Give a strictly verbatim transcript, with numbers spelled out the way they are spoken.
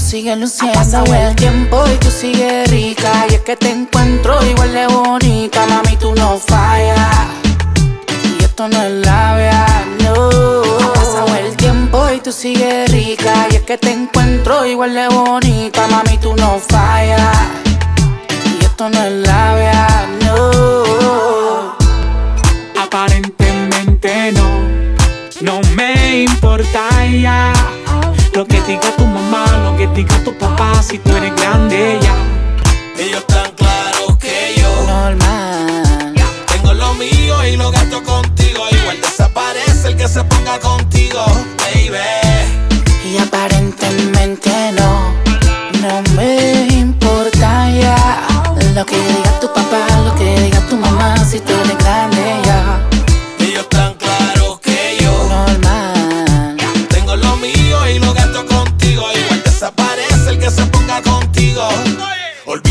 sigues luciendo. Ha pasado el tiempo y tú sigues rica, y es que te encuentro igual de bonita. Mami, tú no fallas, y esto no es labia, no. Ha pasado el tiempo y tú sigues rica, y es que te encuentro igual de bonita. Mami, tú no fallas, y esto no es labia, no. Aparentemente no, no me importa ya lo que diga tu mamá, lo que diga tu papá, si tú eres grande ya. Ellos tan claros que yo Normal. tengo lo mío y lo gasto contigo. Igual desaparece el que se ponga contigo, baby. Y aparentemente no, no me importa ya lo que diga tu papá, lo que diga tu mamá, si tú eres grande ya. Ellos tan claros que yo Normal. tengo lo mío y lo gasto contigo. Igual desaparece el que se ponga contigo.